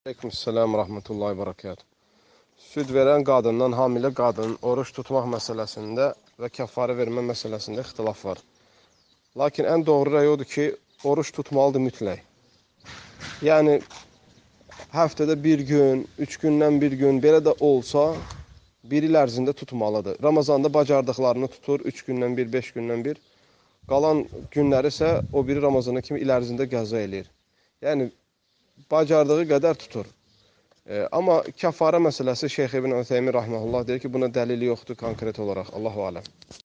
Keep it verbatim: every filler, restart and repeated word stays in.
Aleykümselam rahmetullahi berekatuhu. Süd verən qadından hamilə qadının oruç tutmaq məsələsində və kəffarə vermə məsələsində ixtilaf var. Lakin ən doğru rəy odur ki, oruç tutmalıdır mütləq. Yəni, həftədə bir gün, üç gündən bir gün, belə də olsa, bir il ərzində tutmalıdır. Ramazanda bacardıqlarını tutur, üç gündən bir, beş gündən bir. Qalan günləri isə o biri Ramazana kimi il ərzində qəza eləyir. Yəni, bacardığı qədər tutur. E, amma kəffarə məsələsi Şeyx İbn Ütheymin rahmehullah deyir ki, buna dəlil yoxdur konkret olaraq. Allahu aləm.